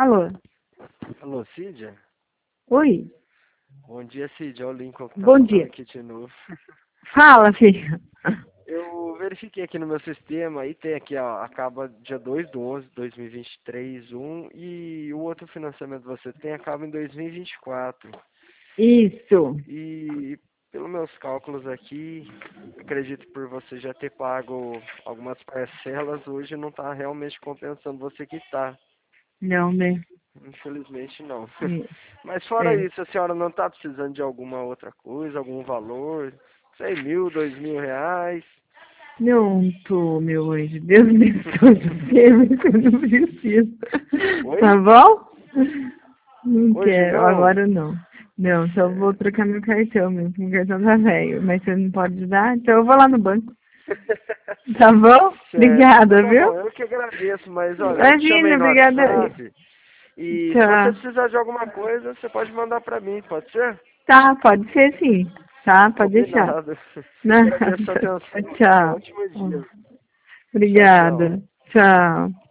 Alô? Alô, Cídia? Oi? Bom dia, Cídia. É o Lincoln que tá Bom falando dia. aqui de novo. Fala, filha. Eu verifiquei aqui no meu sistema e tem aqui, ó, acaba dia 2/11/2023, e o outro financiamento que você tem acaba em 2024. Isso. E pelos meus cálculos aqui, acredito que por você já ter pago algumas parcelas, hoje não está realmente compensando você quitar. Não, né? Infelizmente não. É. Mas fora É. isso, a senhora não está precisando de alguma outra coisa, algum valor? Sei, 1.000, 2.000 reais? Não tô, meu anjo. Deus me abençoe você, mas eu não preciso. Tá Oi? bom? Não Hoje quero, não? agora não. Não, só vou Certo. trocar meu cartão mesmo. Meu cartão tá velho, mas você não pode dar, então eu vou lá no banco. Tá bom? Certo, então Obrigada, tá viu? bom, eu que agradeço, mas olha, eu te chamei Imagina, no obrigada. WhatsApp e se você Tá. precisar de alguma coisa, você pode mandar pra mim, pode ser? Tá, pode ser sim. Tá, pode deixar. Combinado. Nada. Agradeço a atenção, tenha um Tchau. ótimo dia. Tchau, tchau. Obrigada. Tchau.